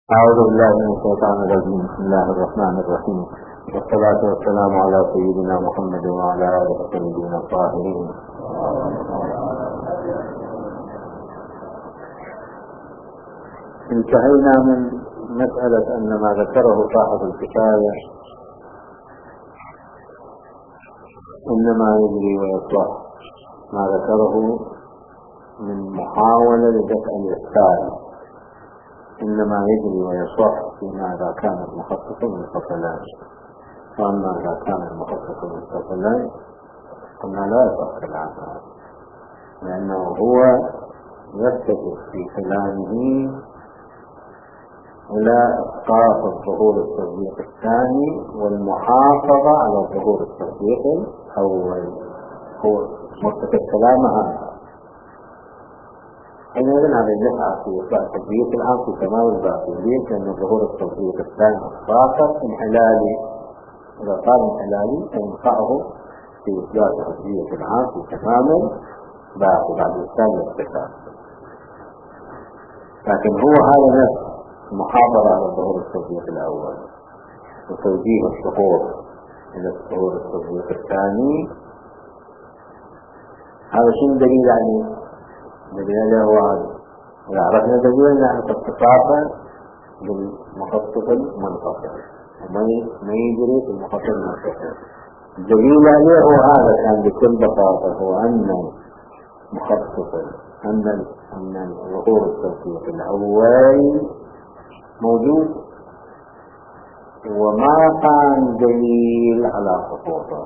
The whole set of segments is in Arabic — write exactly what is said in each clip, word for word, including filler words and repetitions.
أعوذ بالله من الشيطان الرجيم. بسم الله الرحمن الرحيم، والصلاة والسلام على سيدنا محمد وعلى آله الطيبين الطاهرين. انتهينا من مسألة أن ما ذكره صاحب الكفاية إنما يجري ويصلح، ما ذكره من محاولة لدفع الإشكال إنما يجري ويصح فيما إذا كان المخصص منفصلا، وأما إذا كان المخصص منفصلا قلنا لا يصح العمل، لأنه هو يتجه في كلامه إلى إسقاط الظهور التصديق الثاني والمحافظة على ظهور التصديق الأول. هو مستقل كلامها حينئذ هذا يدفع في إطلاق التطبيق الآن في تمام الباطلية، لأن ظهور التطبيق الثاني فاقط انحلالي، إذا صار انحلالي فينفعه في إطلاق التطبيق الآن في تمام الباطل بعد الثاني الاتفاق. لكن هو هذا نفس المحافظة على ظهور التطبيق الأول وتوجيه السقوط إلى ظهور التطبيق الثاني، هذا شيء دليل عليه. دليل هو هذا، إذا عرفنا دليل نحن اتصافا بالمخصص المنفصل وما يجري في المخصص المنفصل. الدليل عليه هو هذا كان بكل بساطة، هو أن مخصص أن أن ظهور التوثيق الأول موجود وما كان دليل على سقوطه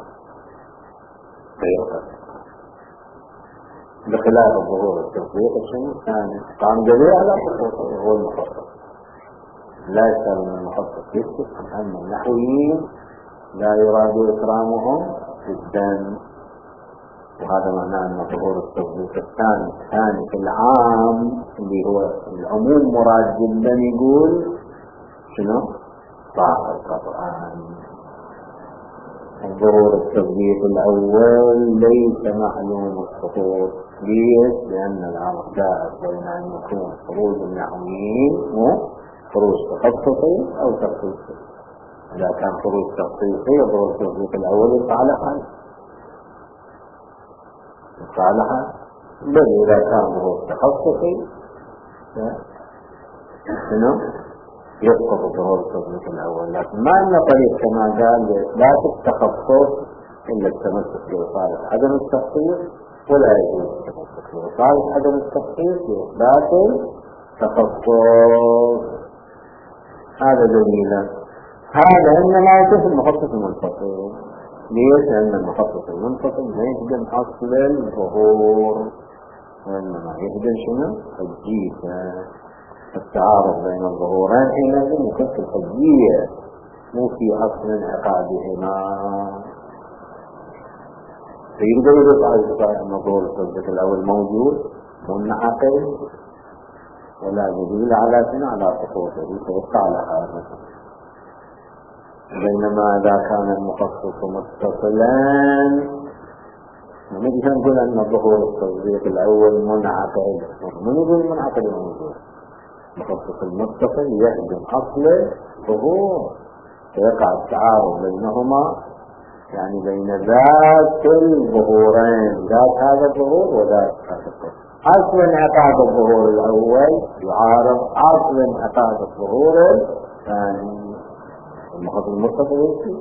بخلاف الظهور التوثيق الشنو كان كان دليل على سقوطه هو المخصص. لا يسأل من المخصص يثبت أن النحويين لا يراد إكرامهم جدا، وهذا معناه أن ظهور التوثيق الثاني الثاني في العام اللي هو العموم مراد جدا يقول شنو؟ طاعة القرآن. ظهور التوثيق الأول ليس معلوم السقوط. ليش؟ لأن الأمر جاء بين أن يكون خروج النحويين وخروج تخصصي أو تخصيصي. إذا كان خروج تخصيصي ظهور التوثيق الأول يصالحا يصالحا، بل إذا كان ظهور تخصصي شنو؟ يسقط ظهور التوثيق الأول. لكن ما أن طريق كما قال لإثبات التخصص إلا التمسك بإصالة عدم التخصيص، ولا يجوز التمسك بإصالة عدم التخصيص لإثبات التخصص. هذا دليلا. هذا إنما يكون المخصص المنفصل. ليش؟ لأن المخصص المنفصل ما يهدم أصل الظهور، وإنما يهدم شنو؟ الجيفة. التعارض بين الظهورين حينئذ يكون في الحجية مو في أصل انعقادهما. فيقدر يدفع أن ظهور التصديق الأول موجود منعقد ولا دليل على سنة على سقوطه فيبقى على هذا. بينما إذا كان المخصص متصلا نجي نقول أن ظهور التصديق الأول منعقد. من يقول منعقد موجود؟ المخصص المتصل يهدم أصل ظهور فيقع التعارض بينهما، يعني بين ذات الظهورين، ذات هذا الظهور وذات هذا الظهور. أصل انعقاد الظهور الأول يعارض أصل انعقاد الظهور الثاني. المخصص المتصل يمشي.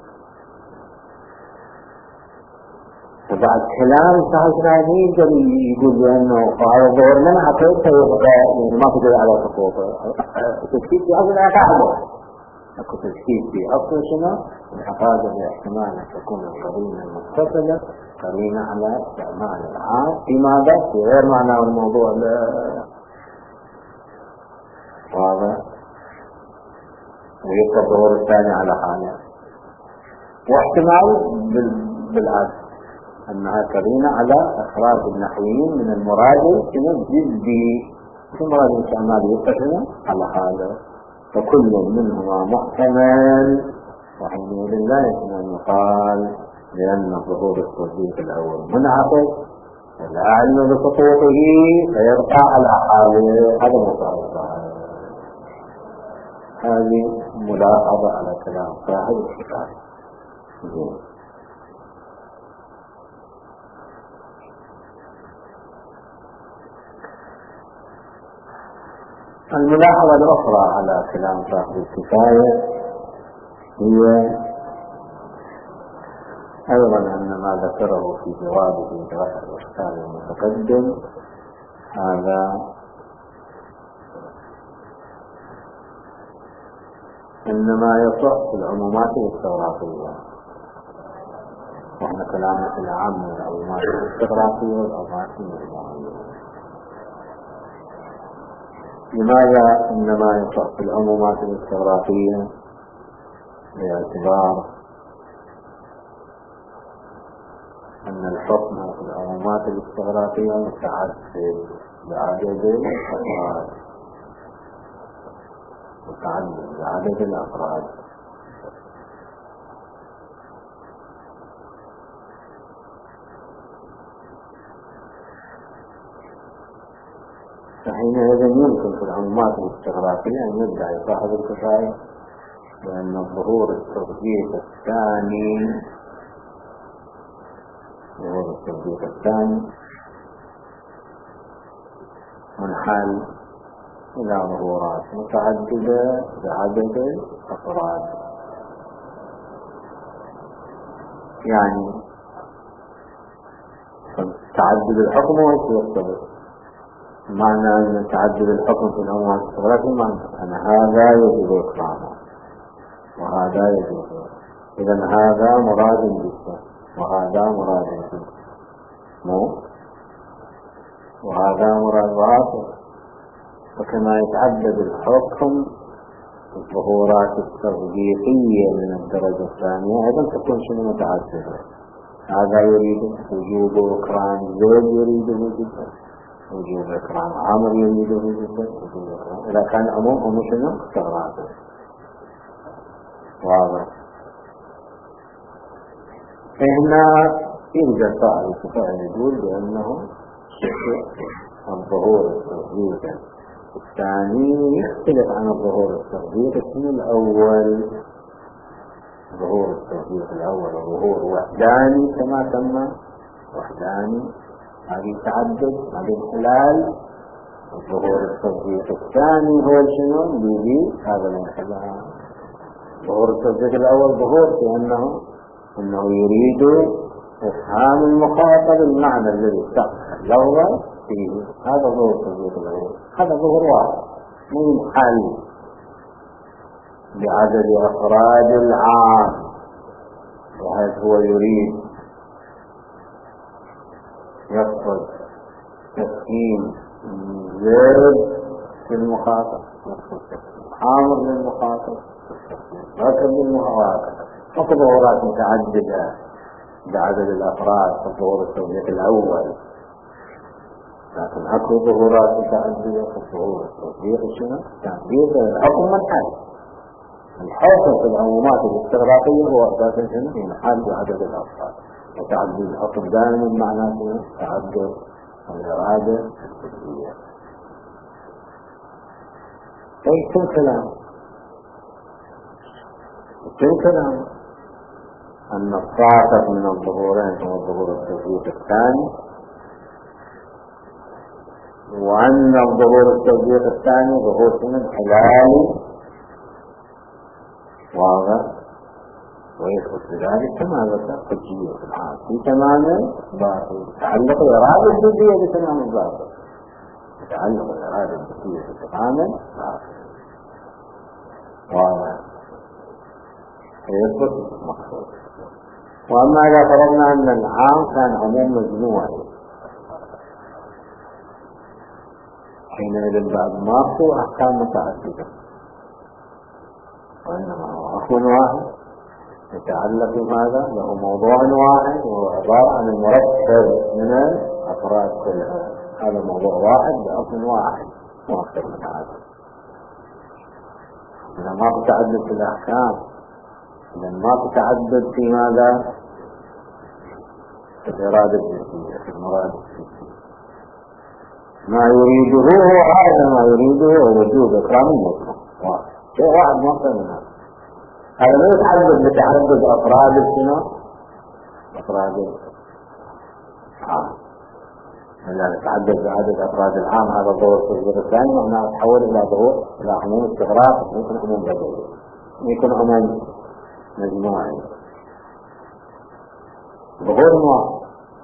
وبعد كلام صاحب ثاني يقول بأنه هذا الظهور منعقد فيبقى يعني ما في دليل على سقوطه. تشكيك في أصل انعقاده، أكو تشكيك في أصل شنو؟ انعقاده باحتمال أن تكون القرينة المتصلة قرينة على استعمال العام في ماذا؟ في غير معنى الموضوع. واضح؟ ويبقى الظهور الثاني على حاله. واحتمال بالعكس أنها قرينة على إخراج النحويين من المراد الجدي، في مراد الاستعمال يبقى على حاله. فكل منهما محتمل، وحينئذ لا يمكن أن يقال لأن ظهور التصديق الأول منعقد ولا علم بسقوطه فيبقى على حاله. هذا مصارفة. هذه ملاحظة على كلام صاحب الحكاية. الملاحظة الأخرى على كلام صاحب الكفاية هي أيضا أن ما ذكره في جوابه لرفع الإشكال المتقدم هذا إنما يصح في العمومات الاستغراقية، وإحنا كلامنا في العام من العمومات الاستغراقية والعمومات المجموعية. لماذا إنما يصح في العمومات الاستغراقية؟ باعتبار أن الحكم في العمومات الاستغراقية متعدد بعدد الأفراد، متعدد بعدد الأفراد. فحينئذ يمكن في العمومات الاستغراقية أن يدعي صاحب الكفاية بأن الظهور التوظيف الثاني ظهور التوظيف الثاني منحل إلى ظهورات متعددة بعدد الأفراد. يعني تعدد الحكم ويتوسط، معنى أن تعدد الحكم في العمومات الاستغراقية معنى أن هذا يجب إكرامه وهذا يجب، إذن هذا مراد جدا وهذا مراد جدا مو وهذا مراد واحد. وكما يتعدد الحكم الظهورات التوظيفية من الدرجة الثانية أيضا تكون شنو متعددة. هذا يريد وجوب إكرام زيد يريده جدا، وجوب إكرام عمر يريده جدا، وجوب إكرام إذا كان عموم أو شنو استغراقي. واضح. فهنا يوجد صاحب الكفاية يقول بأنه الظهور التوظيفي الثاني يختلف عن الظهور التوظيفي الأول. ظهور التوظيف الأول ظهور وحداني كما سمى وحداني، هذه تعدد هذه انحلال. الظهور التوظيف الثاني هو شنو بيجي هذا الانحلال. ظهور التوظيف الأول ظهور بأنه أنه يريد إفهام المخاطب المعنى الذي استقبل اللغة فيه. هذا ظهور التوظيف الأول، هذا ظهور واحد منحل بعدد أفراد العام، وهذا هو يريد يقصد تفهيم زيد للمخاطب، يقصد عامر للمخاطب، ركب للمخاطب. فقط ظهورات متعددة بعدد الأفراد في الظهور التوظيف الأول، لكن أكو ظهورات متعددة في الظهور التوظيف شنو؟ تعديد الحكم منحل. الحكم في العمومات الاستغراقية هو أساسا شنو؟ منحل بعدد الأفراد. وتعدد الحكم دائما معناه شنو؟ تعدد الإرادة الكلية. أي كل كلام كل كلام أن الصاعق من الظهورين هو الظهور التوظيف الثاني، وأن الظهور التوظيف الثاني ظهور من حلال واضح. ويثبت بذلك كما ذكر حجية الحال في تمام باطل. تعلق الإرادة الجزئية بتمام الباطل، تعلق الإرادة الجزئية بتمام باطل واضح. يثبت مقصود. وأما إذا فرضنا أن العام كان عموم مجموعي، حينئذ بعد ما هو أحكام متعددة، وإنما هو أخذ واحد يتعلق بهذا له موضوع واحد وهو عبارة عن المركب من الأفراد كلها. هذا موضوع واحد بأصل واحد وأكثر من هذا. إذا ما تتعدد في الأحكام، إذا ما تتعدد في ماذا؟ في الإرادة الجزئية، في المراد الجزئية. ما يريده هو هذا ما يريده هو وجود إكرام المطلق واحد. شيء واحد مصر منها. هذا ما يتعدد بتعدد أفراد شنو؟ أفراد العام. إذا تعدد بعدد أفراد العام هذا ظهور التصديق الثاني معناه تحول إلى ظهور إلى عموم استغراق، يكون عموم بدوي، يكون عموم مجموعي. ظهور نوع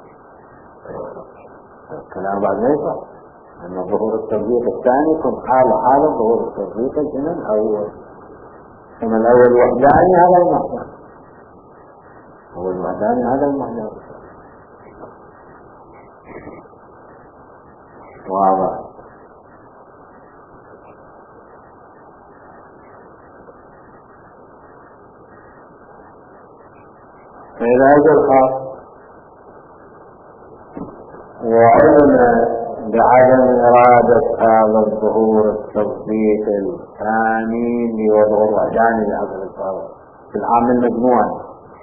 الكلام بعد ما يصح أن ظهور التصديق الثاني يكون حالة حالة ظهور التصديق الأول. كما الأول وحداني هذا المحدث، أول وحداني هذا المحدث واضح. علاج الخاص وعلم بعدم إرادة هذا الظهور التصديق الثاني لوضع وحداني لهذا الظهور في العام المجموعي،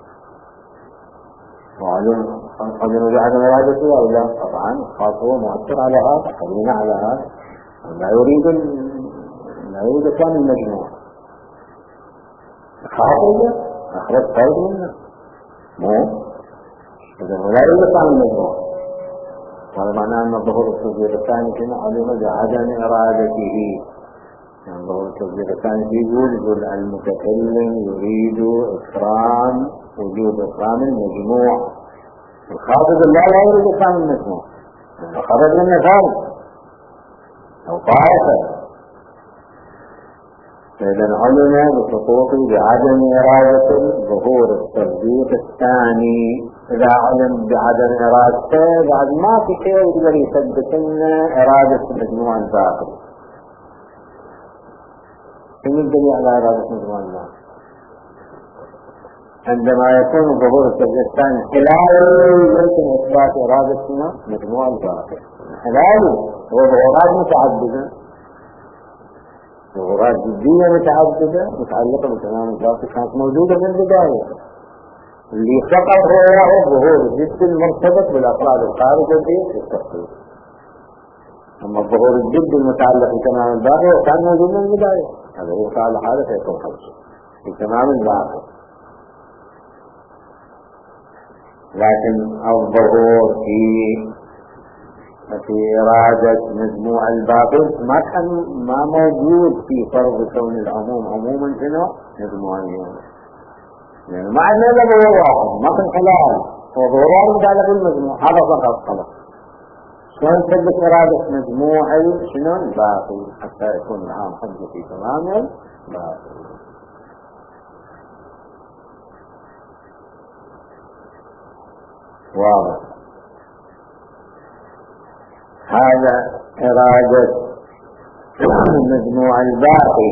وعلم قدم بعدم إرادته أو لا. طبعا خاصه مؤثر على هذا، قدمنا على هذا، لا يريد لا يريد كان المجموع خاطئ أخرج فرد منه مو إذا لا يريد كان المجموع. هذا معناه أن ظهور التصديق الثاني كما علم بعدم إرادته. يعني ظهور التصديق الثاني يقول يقول المتكلم يريد إكرام وجود إكرام المجموع، الخاطب لا لا يريد إكرام المجموع، خرج من نفاذ أو طائفة. فإذا علم بسقوط بعدم إرادة ظهور التصديق الثاني. إذا علم بعدم إرادته بعد ما في شيء يقدر يثبت لنا إرادة المجموع الباقي. شنو الدليل على إرادة المجموع الباقي؟ عندما يكون ظهور التصديق الثاني خلال يمكن إثبات إرادة المجموع الباقي. خلاله هو ظهورات متعددة، ظهورات جدية متعددة متعلقة بتمام الباقي كانت موجودة من البداية. اللي فقط هو ظهور جد المرتبط بالأفراد الخارجة في التفصيل. أما الظهور الجد المتعلق بتمام الباقي كان موجود من البداية، هذا هو فعل حالة فيكون خلصه بتمام الباقي. لكن الظهور في في إرادة مجموع الباطل ما كان ما موجود في فرض كون العموم عموما شنو مجموعيا، يعني ما عندنا إلا ظهور واحد ما كان خلال وظهورات متعلقة بالمجموع هذا فقط خلاص. شلون تثبت إرادة مجموع شنو الباطل حتى يكون العام حجة في تمام الباطل؟ واضح. هذا إرادة مجموع الباقي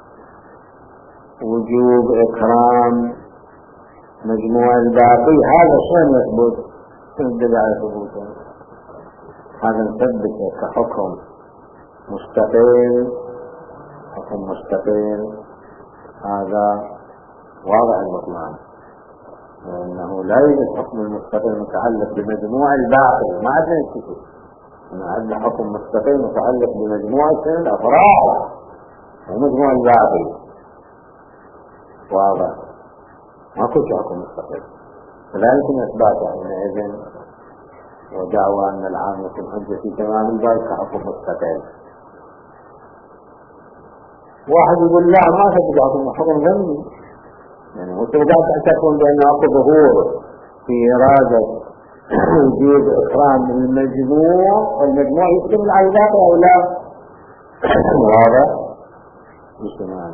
وجوب إكرام مجموع الباقي، هذا شلون يثبت؟ تدل على ثبوته. هذا نثبته كحكم مستقل، حكم مستقل هذا واضح المطلع، لأنه لا يوجد حكم المستقل متعلق بمجموع الباقي، ما عندنا يتكلم، عندنا حكم مستقل متعلق بمجموعة الأفراد ومجموع الباقي واضح، ما كنت حكم مستقل، فلا يمكن إثباته حينئذ ودعوى أن العام يكون حجة في تمام الباقي كحكم مستقل. واحد يقول لا ما تجد حكم حكم ذنبي، يعني وتبقى تعتقد بأن أكو ظهور في إرادة وجود إكرام المجموع والمجموع يسلم على الباقي أو لا؟ واضح؟ بسمعنا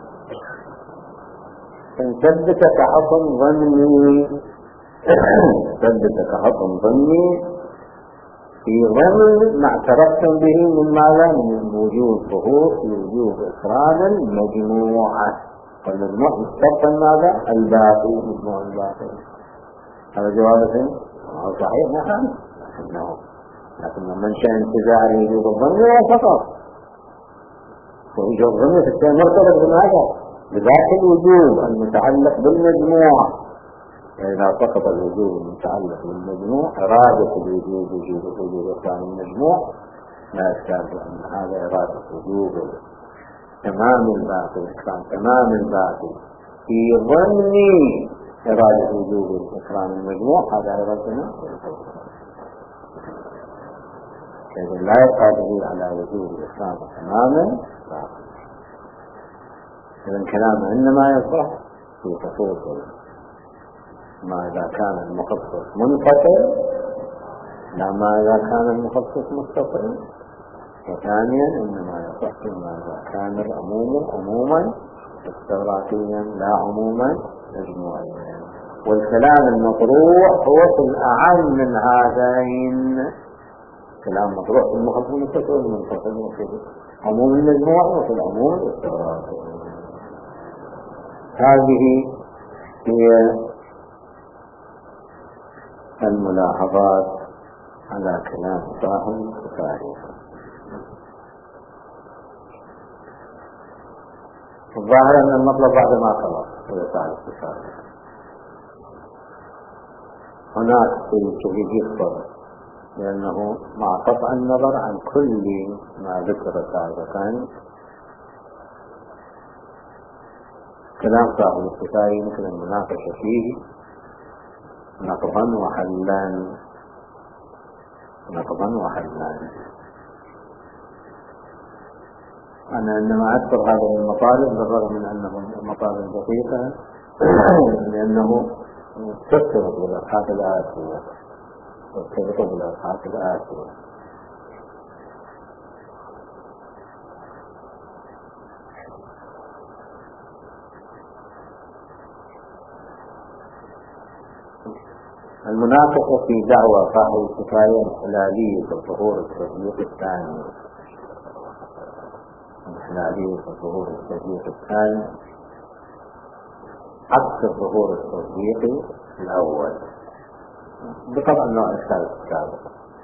فنثبت كحكم ظني، ثبت كحكم ظني في ظن ما اعترفتم به من ماذا؟ من وجود ظهور في وجود إكرام المجموعة، والمجموع يستبطن ماذا؟ الباقي، مجموع الباقي. هذا جوابه صحيح نعم، لكن من شاء انتزاع وجود الظن فقط، ووجود الظن في الشيء مرتبط بماذا؟ بذات الوجود المتعلق بالمجموع. فإذا سقط الوجود المتعلق بالمجموع إرادة الوجود وجود وجود إكرام المجموع لا إشكال بأن هذا إرادة وجود تمام الباطل، إكرام تمام الباطل في ظن إرادة وجوب إكرام المجموع، هذا أيضا إذا لا يبقى دليل على وجوب الإكرام تماما باطل. إذا كلامه إنما يصح في خصوص ما إذا كان المخصص منفصل، لا ما إذا كان المخصص متصل. وثانيا إنما يصح فيما إذا كان العموم عموما استغراقيا لا عموما مجموعيا. والكلام المطروح هو في الأعم من هذين، كلام مطروح في المخصص المتصل والمنفصل، وفي عموم المجموع وفي العموم الاستغراقي. هذه هي الملاحظات على كلام صاحب الكفاية. الظاهر أن المطلب بعد ما خلص هو صاحب الكفاية. هناك شيء يخطر، لأنه مع قطع النظر عن كل ما ذكر سابقا كلام صاحب الكفاية مثل المناقشة فيه نقضا وحلا نقضا وحلا. أنا إنما أذكر هذه المطالب بالرغم من أنه مطالب دقيقة، لأنه ترتبط بالأبحاث الآتية ترتبط بالأبحاث الآتية. المناقشة في دعوى صاحب الكفاية الحلالية الظهور التطبيق الثاني الحلالية الظهور التطبيق الثاني عكس الظهور التطبيقي الأول بطبع النوع الثالث السابق.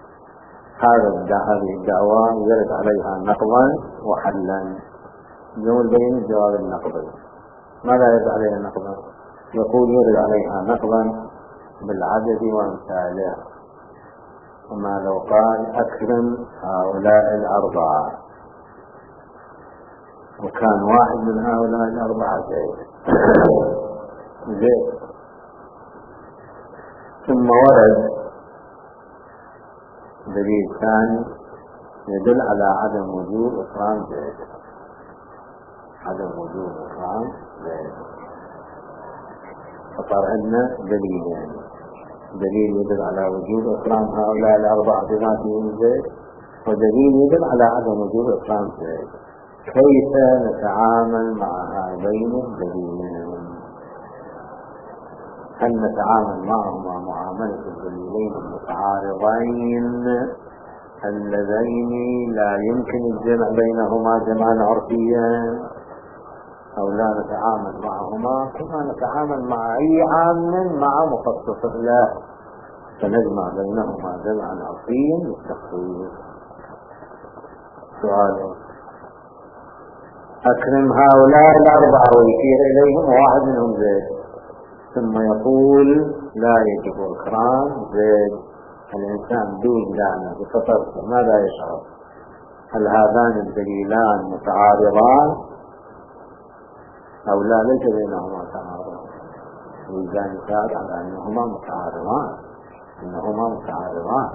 هذه الدعوى يرد عليها نقضا وحلا. يوم البين الجواب النقضي. ماذا يرد عليها نقضا؟ يقول يرد عليها نقضا بالعدد وامثاله. وما لو قال أكرم هؤلاء الأربعة وكان واحد من هؤلاء الأربعة زيد زيد ثم ورد دليل ثاني يدل على عدم وجوب إكرام زيد عدم وجوب إكرام زيد فصار عندنا دليلين، دليل يدل على وجوب إكرام هؤلاء الأربعة بذاتهم زيد، ودليل يدل على عدم وجوب إكرام زيد. كيف نتعامل مع هذين الدليلين؟ هل نتعامل معهما معاملة الدليلين المتعارضين اللذين لا يمكن الجمع بينهما جمعا عرفيا، أو لا نتعامل معهما كما نتعامل مع أي عام مع مخصص له فنجمع بينهما جمعا عرفيا للتخصيص؟ سؤال: أكرم هؤلاء الأربعة ويشير إليهم واحد منهم زيد، ثم يقول لا يجب إكرام زيد. الإنسان دون لعنة بفطرته ماذا يشعر؟ هل هذان الدليلان متعارضان أو لا ليس بينهما تعارض؟ الإنسان يشعر على أنهما متعارضان أنهما متعارضان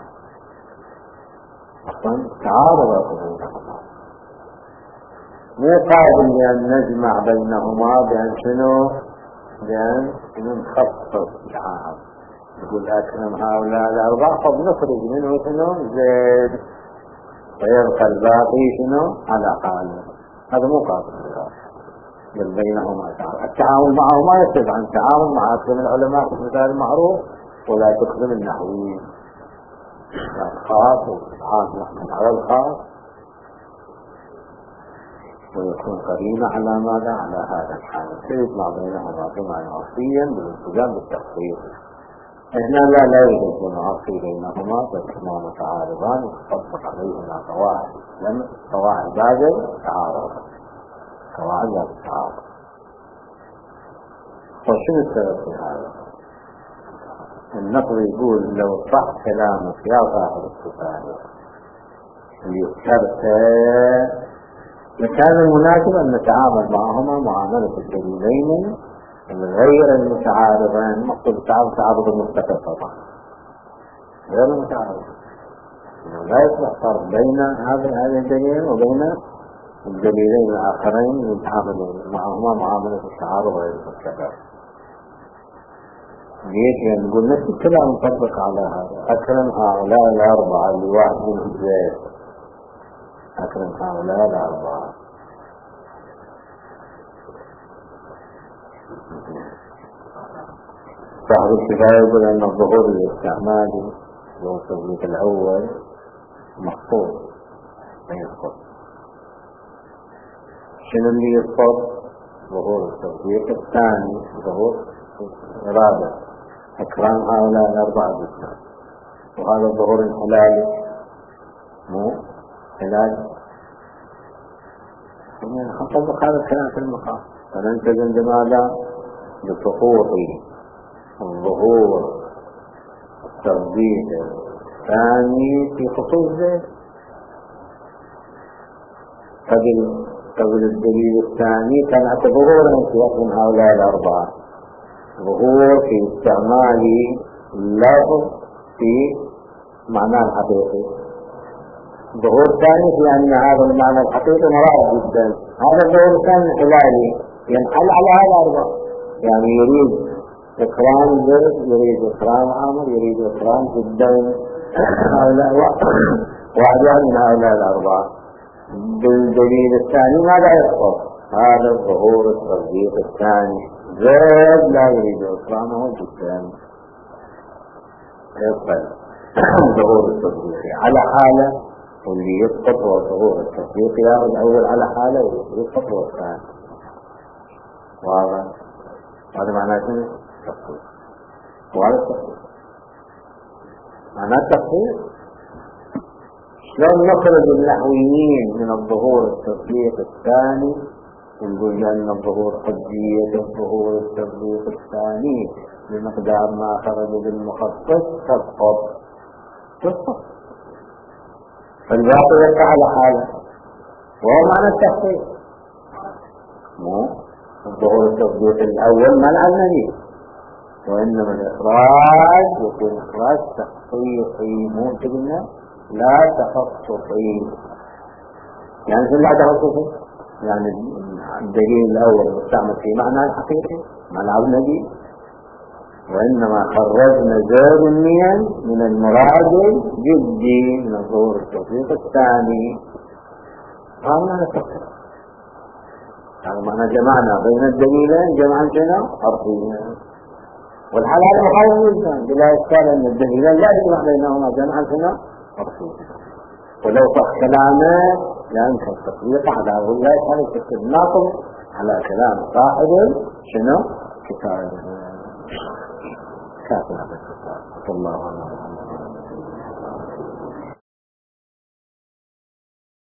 أصلا تعارض بينهما، مو قابل لأن نجمع بينهما بأن شنو؟ بأن نخصص العام. يقول أكرم هؤلاء الأربعة قد نخرج منه شنو؟ زيد، ويبقى الباقي شنو؟ على حاله. هذا مو قابل بل بينهما تعارض. التعامل معه ما يختلف عن التعامل مع أكثر العلماء في المثال المعروف ولا تكذب النحويين. الخاص والعام يحمل على الخاص ويكون قرينة على ماذا؟ على هذا الحال. سيجمع بينهما جمعا عرفيا بالالتزام بالتخصيص. هنا لا لا يوجد جمع عرفي بينهما بل هما متعارضان وتطبق عليهما قواعد لم قواعد بعد التعارض قواعد بعد التعارض. وشنو السبب في هذا؟ النقل يقول لو صح كلامك يا صاحب الكفاية اللي اخترته لكان المناسب أن نتعامل معهما معاملة الدليلين غير المتعارضين. مقصود التعارض تعارض المستقل طبعا غير المتعارض، لا يصلح فرق بين هذا الدليل وبين الدليلين الآخرين يتعامل معهما معاملة التعارض غير المستقل. ليش؟ يعني نقول نفس الكلام نطبق على هذا. أكرم هؤلاء الأربعة اللي واحد منهم زيد، أكرم هؤلاء الأربعة. صاحب الكفاية يقول أن الظهور الاستعمالي هو التطبيق الأول محفوظ ما يسقط. شنو اللي يسقط؟ ظهور التطبيق الثاني، ظهور الرابع، أكرام هؤلاء الأربعة بالذات. وهذا الظهور الحلالي مو حلال، يعني نطبق هذا الكلام في المقام. فننتظم بماذا؟ بسقوط الظهور التطبيق الثاني في خصوص ذلك. قبل قبل الدليل الثاني كان ظهورا في وقت من هؤلاء الأربعة، ظهور في استعمال اللفظ في معناه الحقيقي، ظهور ثاني في أن هذا المعنى الحقيقي مراد جدا. هذا الظهور الثاني الحلالي ينحل على هذا الأربعة، يعني يريد إكرام زر، يريد إكرام عامر، يريد إكرام جدا هؤلاء واحد من هؤلاء الأربعة. بالدليل الثاني ماذا يحصل؟ هذا الظهور التصديق الثاني زاد لا يريد إكرامه جدا، يقبل ظهور التصديق على حالة، واللي يسقط هو ظهور التصديق ياخذ الأول على حالة ويسقط هو الثاني. واضح؟ هذا معناه شنو؟ التخصيص. وهذا التخصيص معناه التخصيص. شلون نخرج النحويين من الظهور التصديق الثاني ونقول لأن الظهور حجية الظهور التصديق الثاني بمقدار ما خرج بالمخصص تسقط تسقط، فالباقي يبقى على حاله، وهو معنى التخصيص. مو الظهور التصديق الأول منع النبي، وإنما الإخراج يكون إخراج تخصيصي، مو قلنا لا تخصصي. يعني شو لا تخصصي؟ يعني الدليل الأول مستعمل في معنى الحقيقي معنى النبي، وإنما خرجنا زاد النية من المراد جدي من الظهور التصديق الثاني. هذا معنى التخصيص. هذا معنى جمعنا بين الدليلين جمعا شنو؟ حرفيا. والحلال مخالف جدا بلا إشكال أن الدليلين لا يجمع بينهما جمعا شنو؟ حرفيا. ولو صح كلامه لأن التطبيق على ولا يحل تكتب ناقض على كلام صاحب شنو؟ كفاية. كافي هذا الكتاب. الله أعلم.